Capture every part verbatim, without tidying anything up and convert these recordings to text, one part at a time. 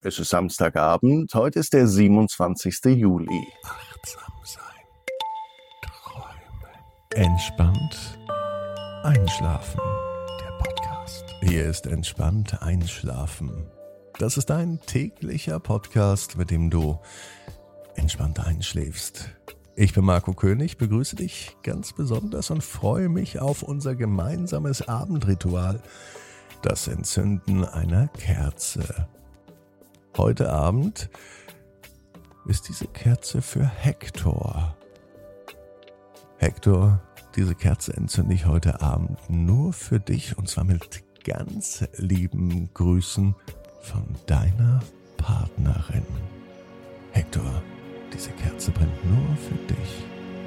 Es ist Samstagabend, heute ist der siebenundzwanzigste Juli. Achtsam sein. Träumen. Entspannt einschlafen. Der Podcast. Hier ist Entspannt einschlafen. Das ist ein täglicher Podcast, mit dem du entspannt einschläfst. Ich bin Marco König, begrüße dich ganz besonders und freue mich auf unser gemeinsames Abendritual, das Entzünden einer Kerze. Heute Abend ist diese Kerze für Hector. Hector, diese Kerze entzünde ich heute Abend nur für dich und zwar mit ganz lieben Grüßen von deiner Partnerin. Hector, diese Kerze brennt nur für dich.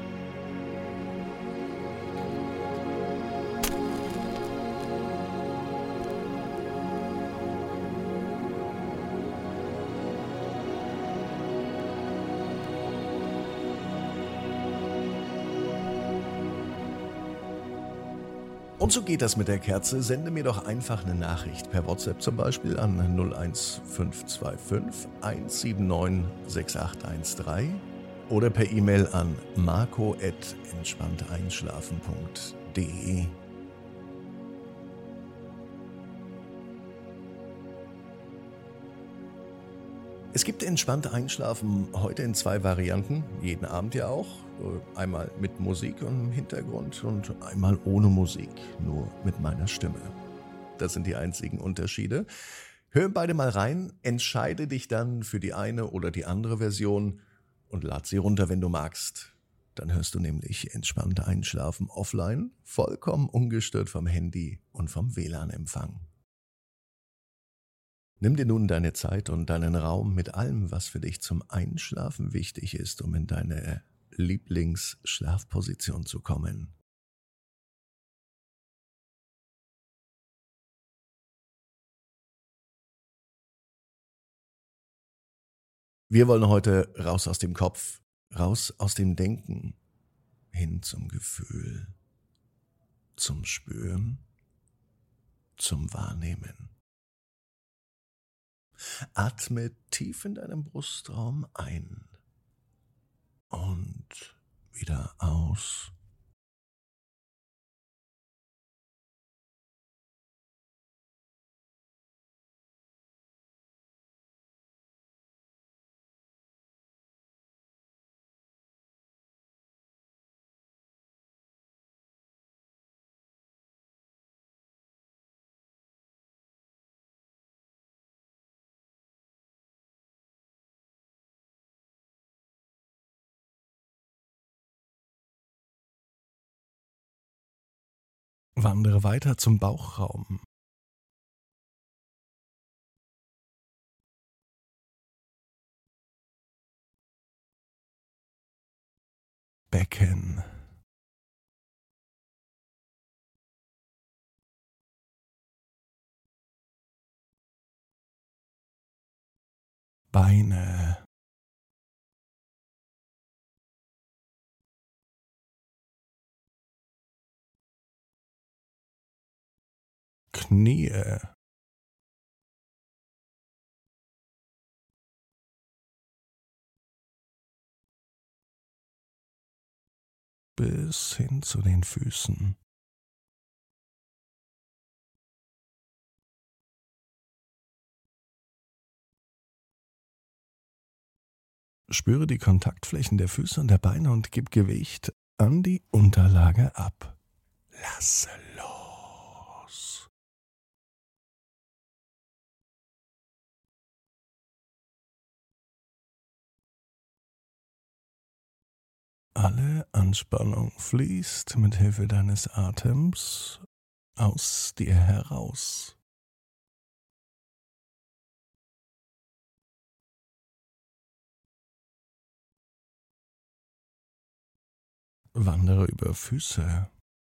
Und so geht das mit der Kerze. Sende mir doch einfach eine Nachricht per WhatsApp zum Beispiel an null eins fünf zwei fünf eins sieben neun sechs acht eins drei oder per E-Mail an marco at entspannteinschlafen punkt de. Es gibt entspannt Einschlafen heute in zwei Varianten, jeden Abend ja auch. Einmal mit Musik im Hintergrund und einmal ohne Musik, nur mit meiner Stimme. Das sind die einzigen Unterschiede. Hör beide mal rein, entscheide dich dann für die eine oder die andere Version und lad sie runter, wenn du magst. Dann hörst du nämlich entspannt Einschlafen offline, vollkommen ungestört vom Handy und vom W L A N-Empfang. Nimm dir nun deine Zeit und deinen Raum mit allem, was für dich zum Einschlafen wichtig ist, um in deine Lieblingsschlafposition zu kommen. Wir wollen heute raus aus dem Kopf, raus aus dem Denken, hin zum Gefühl, zum Spüren, zum Wahrnehmen. Atme tief in deinem Brustraum ein und wieder aus. Wandere weiter zum Bauchraum. Becken. Beine. Knie. Bis hin zu den Füßen. Spüre die Kontaktflächen der Füße und der Beine und gib Gewicht an die Unterlage ab. Lasse los. Alle Anspannung fließt mit Hilfe deines Atems aus dir heraus. Wandere über Füße.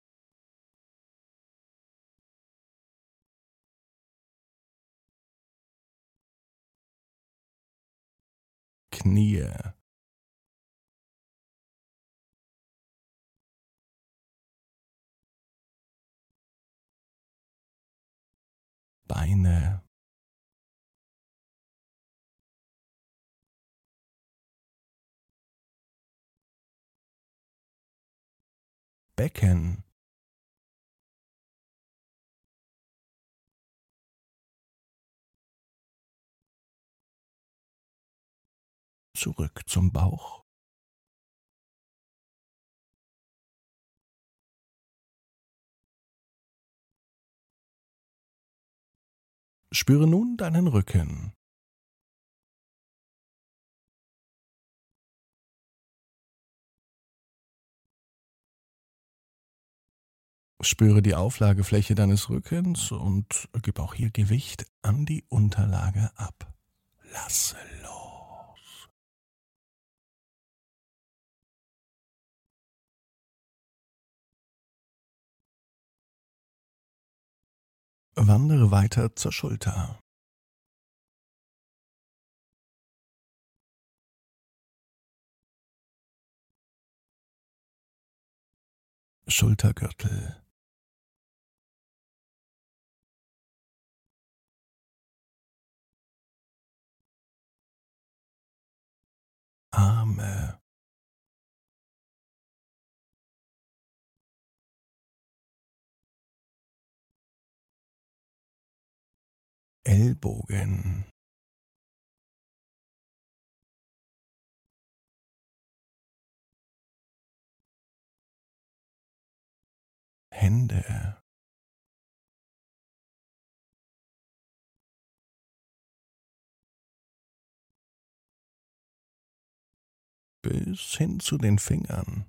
Knie. Beine. Becken. Zurück zum Bauch. Spüre nun deinen Rücken. Spüre die Auflagefläche deines Rückens und gib auch hier Gewicht an die Unterlage ab. Lasse los. Wandere weiter zur Schulter. Schultergürtel. Arme. Ellbogen. Hände. Bis hin zu den Fingern.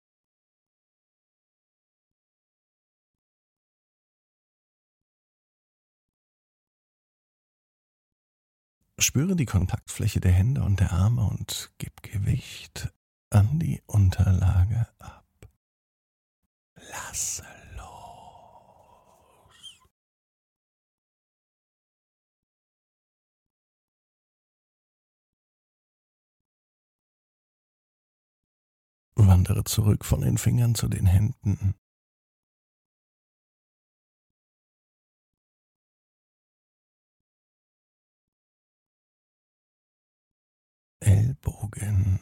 Spüre die Kontaktfläche der Hände und der Arme und gib Gewicht an die Unterlage ab. Lasse los. Wandere zurück von den Fingern zu den Händen. Ellbogen.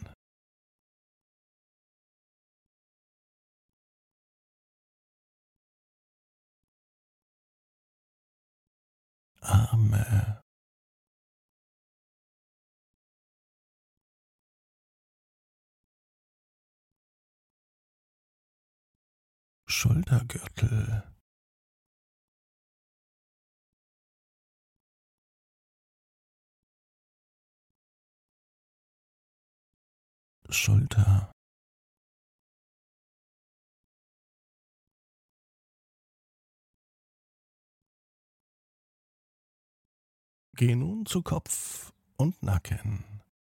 Arme. Schultergürtel. Schulter. Geh nun zu Kopf und Nacken.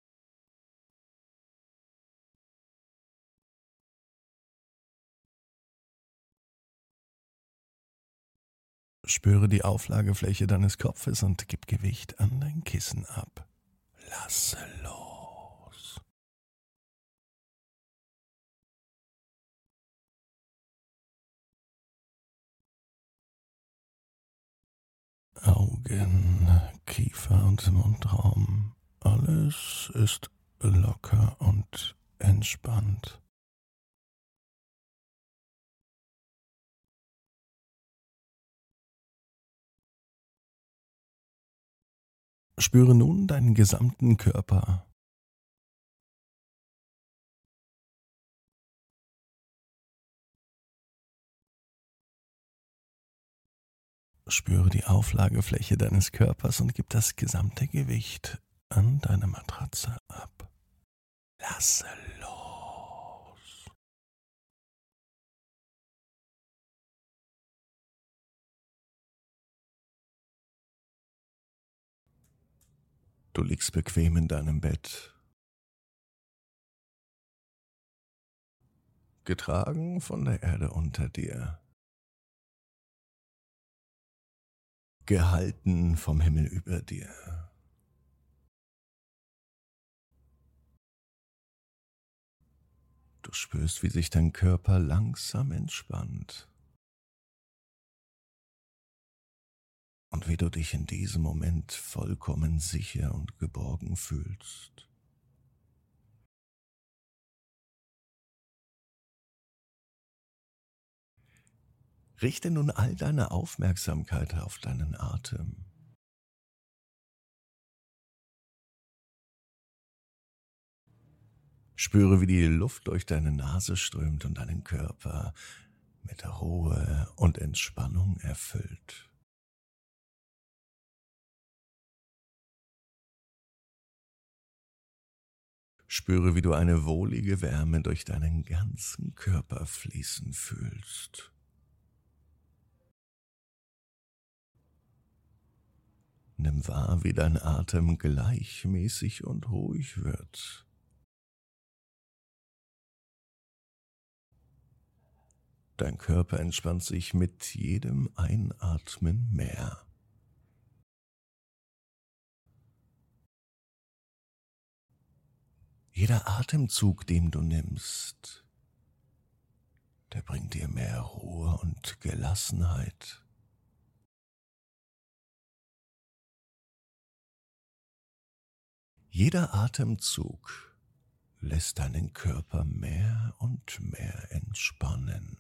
Spüre die Auflagefläche deines Kopfes und gib Gewicht an dein Kissen ab. Lasse los. Augen, Kiefer und Mundraum. Alles ist locker und entspannt. Spüre nun deinen gesamten Körper. Spüre die Auflagefläche deines Körpers und gib das gesamte Gewicht an deine Matratze ab. Lasse los. Du liegst bequem in deinem Bett, getragen von der Erde unter dir, gehalten vom Himmel über dir. Du spürst, wie sich dein Körper langsam entspannt und wie du dich in diesem Moment vollkommen sicher und geborgen fühlst. Richte nun all deine Aufmerksamkeit auf deinen Atem. Spüre, wie die Luft durch deine Nase strömt und deinen Körper mit Ruhe und Entspannung erfüllt. Spüre, wie du eine wohlige Wärme durch deinen ganzen Körper fließen fühlst. Nimm wahr, wie dein Atem gleichmäßig und ruhig wird. Dein Körper entspannt sich mit jedem Einatmen mehr. Jeder Atemzug, den du nimmst, der bringt dir mehr Ruhe und Gelassenheit. Jeder Atemzug lässt deinen Körper mehr und mehr entspannen.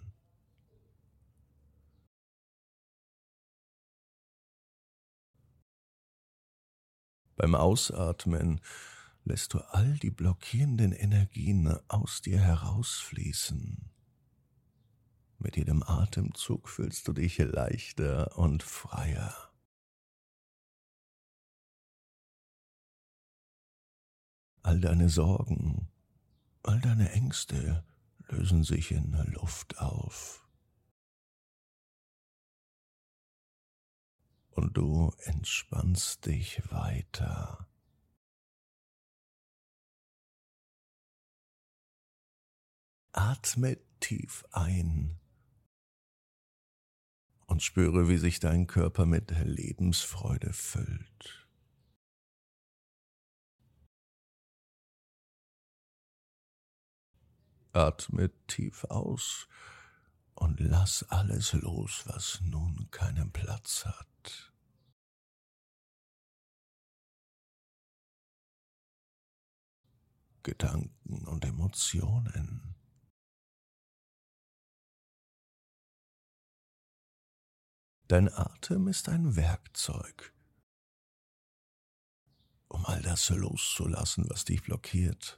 Beim Ausatmen lässt du all die blockierenden Energien aus dir herausfließen. Mit jedem Atemzug fühlst du dich leichter und freier. All deine Sorgen, all deine Ängste lösen sich in Luft auf. Und du entspannst dich weiter. Atme tief ein und spüre, wie sich dein Körper mit Lebensfreude füllt. Atme tief aus und lass alles los, was nun keinen Platz hat. Gedanken und Emotionen. Dein Atem ist ein Werkzeug, um all das loszulassen, was dich blockiert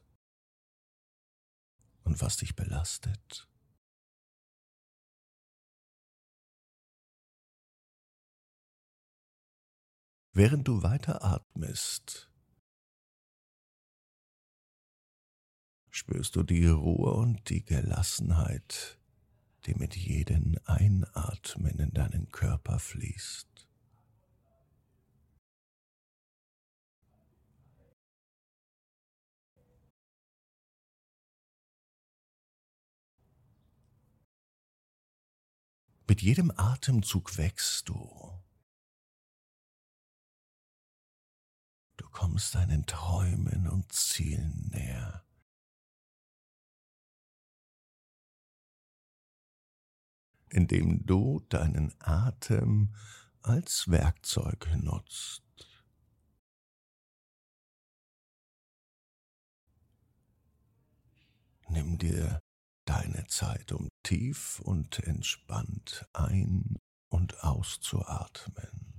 und was dich belastet. Während du weiter atmest, spürst du die Ruhe und die Gelassenheit, die mit jedem Einatmen in deinen Körper fließt. Mit jedem Atemzug wächst du. Du kommst deinen Träumen und Zielen näher. Indem du deinen Atem als Werkzeug nutzt. Nimm dir deine Zeit, um tief und entspannt ein- und auszuatmen.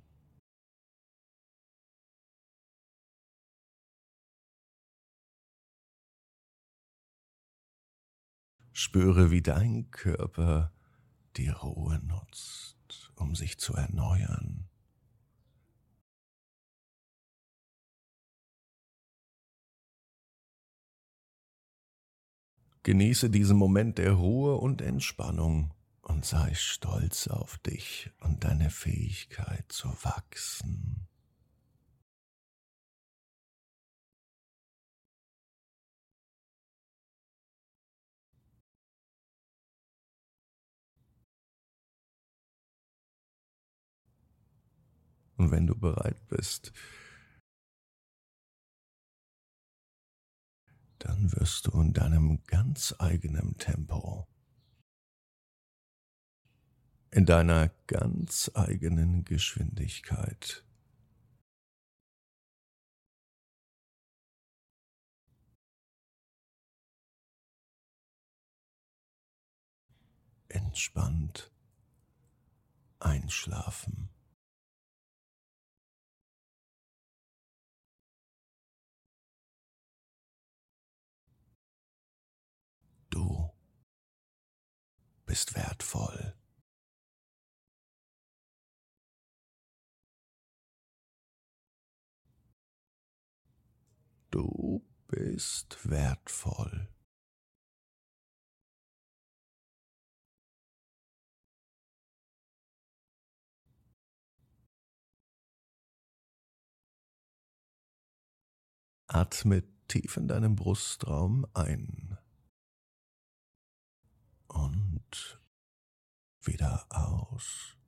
Spüre, wie dein Körper die Ruhe nutzt, um sich zu erneuern. Genieße diesen Moment der Ruhe und Entspannung und sei stolz auf dich und deine Fähigkeit zu wachsen. Und wenn du bereit bist, dann wirst du in deinem ganz eigenen Tempo, in deiner ganz eigenen Geschwindigkeit entspannt Einschlafen. Du bist wertvoll. Du bist wertvoll. Atme tief in deinem Brustraum ein und wieder aus.